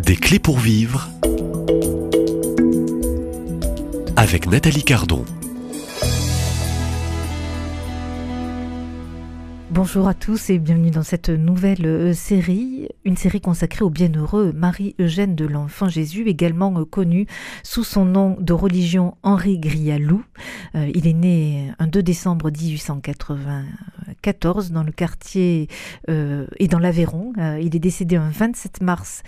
Des clés pour vivre avec Nathalie Cardon. Bonjour à tous et bienvenue dans cette nouvelle série, une série consacrée au bienheureux Marie-Eugène de l'Enfant Jésus, également connu sous son nom de religion Henri Grialou. Il est né un 2 décembre 1894 dans le quartier et dans l'Aveyron. Il est décédé un 27 mars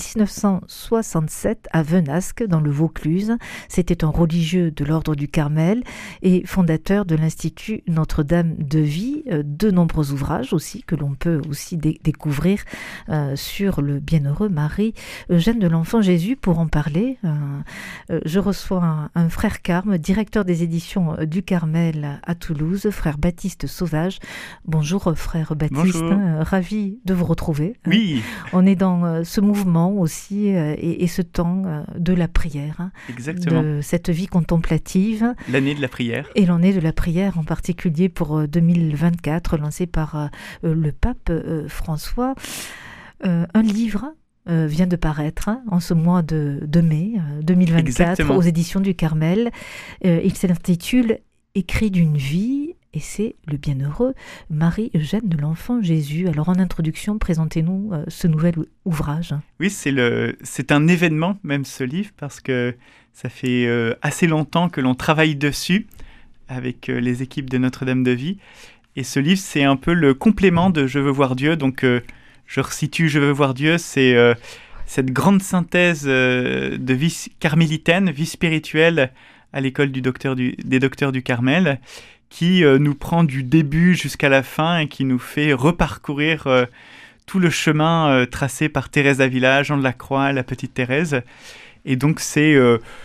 1967 à Venasque dans le Vaucluse. C'était un religieux de l'ordre du Carmel et fondateur de l'Institut Notre-Dame de Vie. De nombreux ouvrages aussi que l'on peut aussi découvrir sur le bienheureux Marie-Eugène de l'Enfant Jésus. Pour en parler, je reçois un frère Carme, directeur des éditions du Carmel à Toulouse, frère Baptiste Sauvage. Bonjour frère Baptiste, bonjour. Ravi de vous retrouver. Oui. On est dans ce mouvement aussi et ce temps de la prière. Exactement. De cette vie contemplative. L'année de la prière. Et l'année de la prière en particulier pour 2024, lancé par le pape François. Un livre vient de paraître en ce mois de mai 2024 Exactement. aux éditions du Carmel. Il s'intitule « Écrit d'une vie » et c'est le bienheureux Marie-Eugène de l'Enfant Jésus. Alors en introduction, présentez-nous ce nouvel ouvrage. Oui, c'est un événement même ce livre parce que ça fait assez longtemps que l'on travaille dessus avec les équipes de Notre-Dame de Vie. Et ce livre, c'est un peu le complément de « Je veux voir Dieu ». Donc, je resitue « Je veux voir Dieu », c'est cette grande synthèse de vie carmélitaine, vie spirituelle à l'école des docteurs du Carmel, qui nous prend du début jusqu'à la fin et qui nous fait reparcourir tout le chemin tracé par Thérèse d'Avila, Jean de la Croix, la petite Thérèse. Et donc, c'est...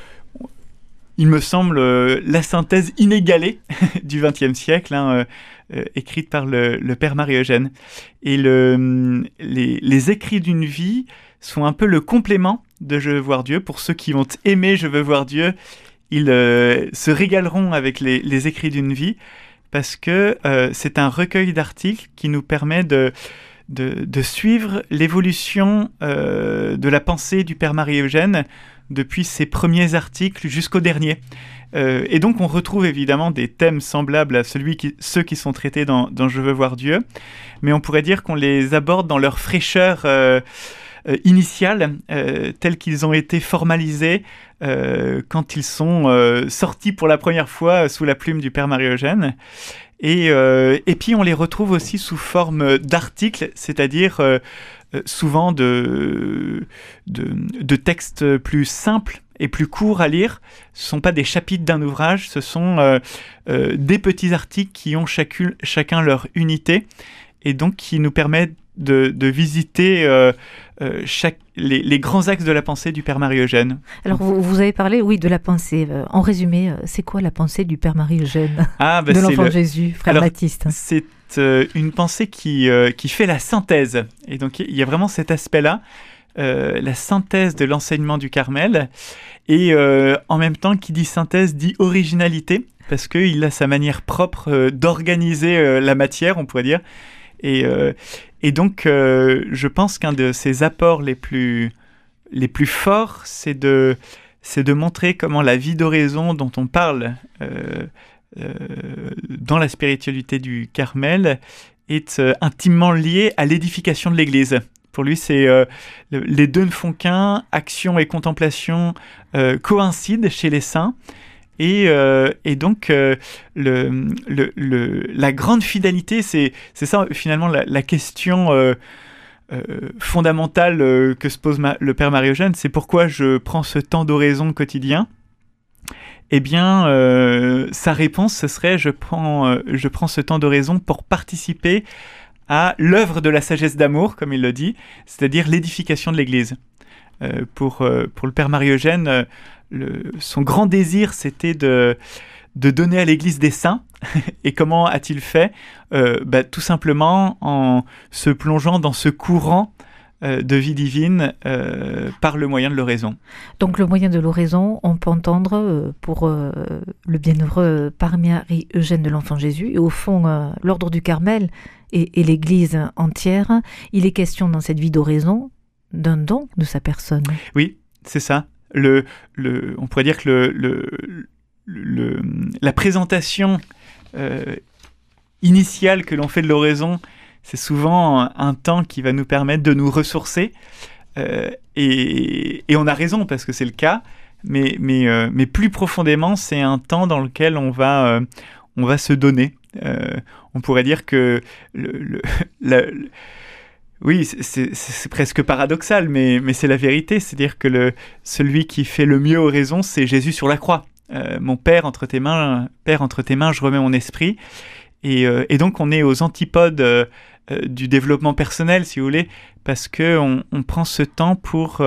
il me semble la synthèse inégalée du XXe siècle, écrite par le père Marie-Eugène. Et les écrits d'une vie sont un peu le complément de « Je veux voir Dieu ». Pour ceux qui vont aimer « Je veux voir Dieu », ils se régaleront avec les écrits d'une vie parce que c'est un recueil d'articles qui nous permet de suivre l'évolution de la pensée du père Marie-Eugène depuis ses premiers articles jusqu'au dernier. Et donc on retrouve évidemment des thèmes semblables à ceux qui sont traités dans Je veux voir Dieu, mais on pourrait dire qu'on les aborde dans leur fraîcheur initiale, tels qu'ils ont été formalisés quand ils sont sortis pour la première fois sous la plume du père Marie-Eugène. Et puis on les retrouve aussi sous forme d'articles, c'est-à-dire souvent de textes plus simples et plus courts à lire. Ce ne sont pas des chapitres d'un ouvrage, ce sont des petits articles qui ont chacun leur unité et donc qui nous permettent de visiter les grands axes de la pensée du père Marie-Eugène. Alors vous avez parlé, oui, de la pensée. En résumé, c'est quoi la pensée du père Marie-Eugène de l'Enfant Jésus, frère Baptiste? C'est une pensée qui fait la synthèse. Et donc il y a vraiment cet aspect-là, la synthèse de l'enseignement du Carmel. Et en même temps, qui dit synthèse dit originalité, parce qu'il a sa manière propre d'organiser la matière, on pourrait dire. Et donc, je pense qu'un de ses apports les plus forts, c'est de montrer comment la vie d'oraison dont on parle dans la spiritualité du Carmel est intimement liée à l'édification de l'Église. Pour lui, les deux ne font qu'un, action et contemplation coïncident chez les saints. Et donc, la grande fidélité, c'est ça finalement la question fondamentale que se pose le père Marie-Eugène, c'est pourquoi je prends ce temps d'oraison quotidien. Eh bien, sa réponse, ce serait je prends ce temps d'oraison pour participer à l'œuvre de la sagesse d'amour, comme il le dit, c'est-à-dire l'édification de l'Église. Pour le père Marie-Eugène, son grand désir, c'était de donner à l'Église des saints. Et comment a-t-il fait ? Tout simplement en se plongeant dans ce courant de vie divine par le moyen de l'oraison. Donc le moyen de l'oraison, on peut entendre pour le bienheureux Père Marie-Eugène de l'Enfant Jésus, et au fond l'ordre du Carmel et l'Église entière, il est question dans cette vie d'oraison d'un don de sa personne. Oui, c'est ça. On pourrait dire que la présentation initiale que l'on fait de l'oraison, c'est souvent un temps qui va nous permettre de nous ressourcer. Et on a raison parce que c'est le cas, mais plus profondément, c'est un temps dans lequel on va se donner. On pourrait dire que oui, c'est presque paradoxal, mais c'est la vérité. C'est-à-dire que celui qui fait le mieux oraison, c'est Jésus sur la croix. Mon Père, entre tes mains, je remets mon esprit. Et donc, on est aux antipodes du développement personnel, si vous voulez, parce qu'on prend ce temps pour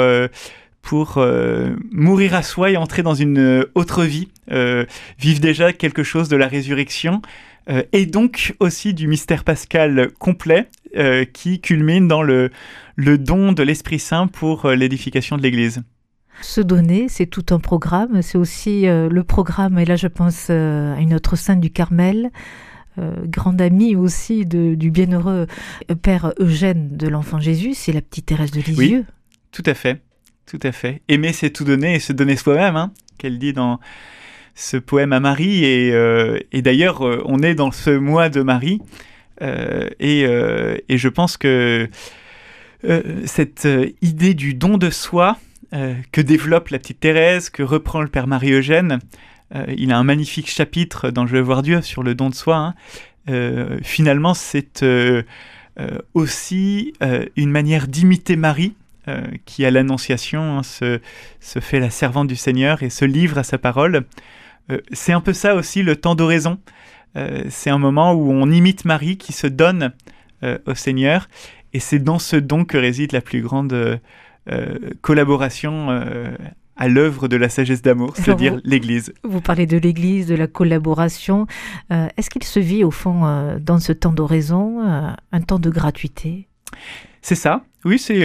mourir à soi et entrer dans une autre vie, vivre déjà quelque chose de la résurrection, et donc aussi du mystère pascal complet, qui culmine dans le don de l'Esprit Saint pour l'édification de l'Église. Se donner, c'est tout un programme. C'est aussi le programme, et là je pense à une autre sainte du Carmel, grande amie aussi du bienheureux Père Eugène de l'Enfant Jésus, c'est la petite Thérèse de Lisieux. Oui, tout à fait. Tout à fait. Aimer, c'est tout donner et se donner soi-même, qu'elle dit dans ce poème à Marie. Et d'ailleurs, on est dans ce mois de Marie. Et je pense que cette idée du don de soi que développe la petite Thérèse, que reprend le Père Marie-Eugène, il a un magnifique chapitre dans Je veux voir Dieu sur le don de soi. Finalement, c'est aussi une manière d'imiter Marie, qui à l'Annonciation se fait la servante du Seigneur et se livre à sa parole. C'est un peu ça aussi le temps d'oraison. C'est un moment où on imite Marie qui se donne au Seigneur, et c'est dans ce don que réside la plus grande collaboration à l'œuvre de la sagesse d'amour, c'est-à-dire l'Église. Vous parlez de l'Église, de la collaboration. Est-ce qu'il se vit au fond dans ce temps d'oraison un temps de gratuité ? C'est ça, oui, c'est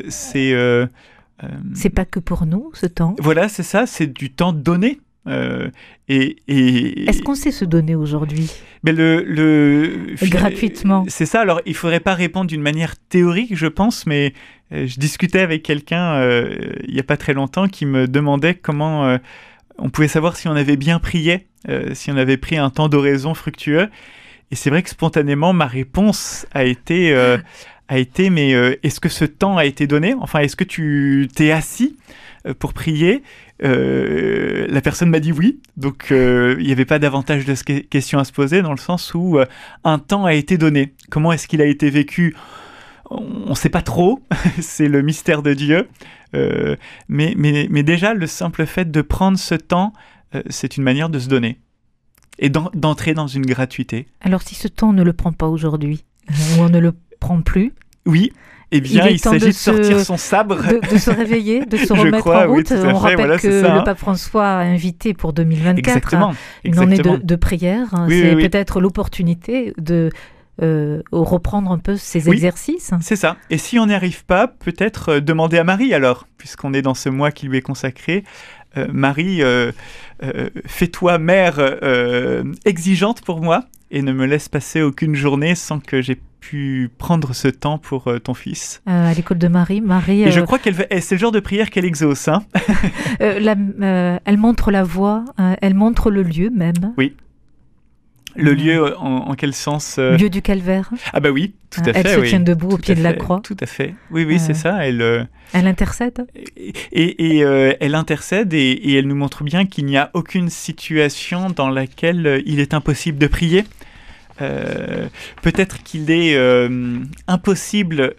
pas que pour nous, ce temps. Voilà, c'est ça, c'est du temps donné. Est-ce qu'on sait se donner aujourd'hui ? Mais gratuitement. C'est ça, alors il ne faudrait pas répondre d'une manière théorique, je pense, mais je discutais avec quelqu'un il n'y a pas très longtemps qui me demandait comment on pouvait savoir si on avait bien prié, si on avait pris un temps d'oraison fructueux. Et c'est vrai que spontanément, ma réponse a été mais est-ce que ce temps a été donné ? Enfin, est-ce que tu t'es assis pour prier ? La personne m'a dit oui, donc il n'y avait pas davantage de questions à se poser, dans le sens où un temps a été donné. Comment est-ce qu'il a été vécu ? On ne sait pas trop, c'est le mystère de Dieu, mais déjà le simple fait de prendre ce temps, c'est une manière de se donner et d'entrer dans une gratuité. Alors si ce temps on ne le prend pas aujourd'hui, ou on ne le prend plus, oui. Eh bien, il s'agit de sortir son sabre. De se réveiller, de se remettre en route. Oui, on rappelle que le pape François a invité pour 2024 exactement. Une année de prière. Oui, c'est oui. peut-être l'opportunité de reprendre un peu ces exercices. C'est ça. Et si on n'y arrive pas, peut-être demander à Marie alors, puisqu'on est dans ce mois qui lui est consacré. Marie, fais-toi mère exigeante pour moi et ne me laisse passer aucune journée sans que j'ai pu prendre ce temps pour ton fils. À l'école de Marie. Et je crois c'est le genre de prière qu'elle exauce. Elle montre la voie, elle montre le lieu même. Oui. Le lieu, en quel sens Lieu du calvaire. Ah bah oui, tout à fait. Elle se tient debout au pied de la croix. Tout à fait. Oui, c'est ça. Elle intercède. Et elle intercède et elle nous montre bien qu'il n'y a aucune situation dans laquelle il est impossible de prier. Peut-être qu'il est impossible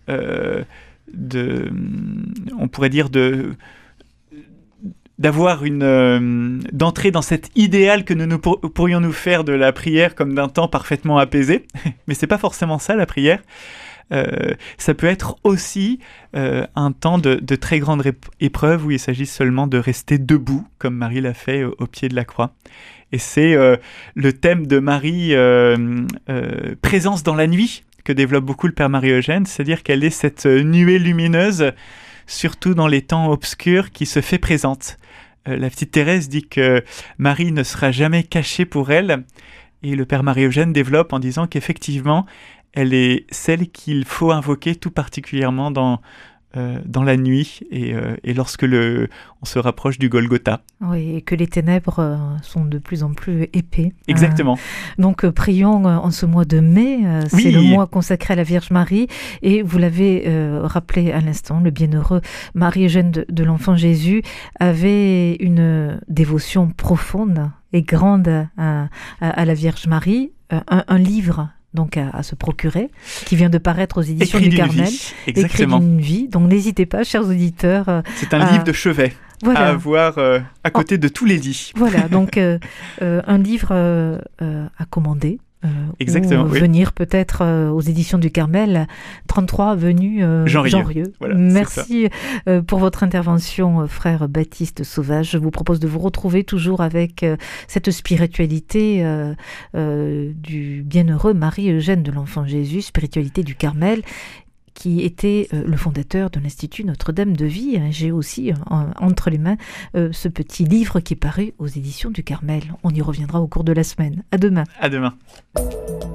on pourrait dire d'avoir d'entrer dans cet idéal que nous pourrions nous faire de la prière comme d'un temps parfaitement apaisé, mais c'est pas forcément ça la prière. Ça peut être aussi un temps de très grande épreuve où il s'agit seulement de rester debout comme Marie l'a fait au pied de la croix. Et c'est le thème de Marie, présence dans la nuit, que développe beaucoup le Père Marie-Eugène, c'est-à-dire qu'elle est cette nuée lumineuse, surtout dans les temps obscurs, qui se fait présente. La petite Thérèse dit que Marie ne sera jamais cachée pour elle, et le Père Marie-Eugène développe en disant qu'effectivement, elle est celle qu'il faut invoquer tout particulièrement dans dans la nuit et lorsque on se rapproche du Golgotha. Oui, et que les ténèbres sont de plus en plus épais. Exactement. Donc prions en ce mois de mai, c'est le mois consacré à la Vierge Marie, et vous l'avez rappelé à l'instant, le bienheureux Marie-Eugène de l'Enfant Jésus avait une dévotion profonde et grande à la Vierge Marie, un livre donc à se procurer, qui vient de paraître aux éditions du Carmel. Écrit d'une vie. Donc n'hésitez pas, chers auditeurs. C'est un livre de chevet à avoir à côté de tous les lits. Voilà, donc un livre à commander. Exactement. Ou venir peut-être aux éditions du Carmel, 33 avenue Jean Rieux. Voilà, merci pour votre intervention, frère Baptiste Sauvage. Je vous propose de vous retrouver toujours avec cette spiritualité du bienheureux Marie-Eugène de l'Enfant Jésus, spiritualité du Carmel, qui était le fondateur de l'Institut Notre-Dame de Vie. J'ai aussi entre les mains ce petit livre qui est paru aux éditions du Carmel. On y reviendra au cours de la semaine. À demain. À demain.